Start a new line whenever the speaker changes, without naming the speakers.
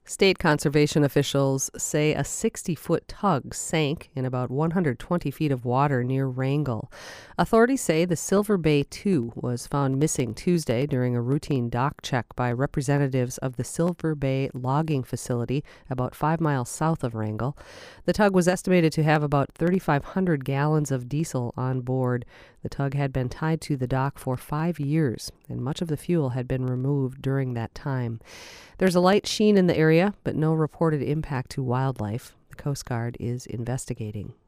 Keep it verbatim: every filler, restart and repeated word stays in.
State conservation officials say a sixty-foot tug sank in about one hundred twenty feet of water near Wrangell. Authorities say the Silver Bay two was found missing Tuesday during a routine dock check by representatives of the Silver Bay logging facility about five miles south of Wrangell. The tug was estimated to have about thirty-five hundred gallons of diesel on board. The tug had been tied to the dock for five years, and much of the fuel had been removed during that time. There's a light sheen in the area, but no reported impact to wildlife. The Coast Guard is investigating.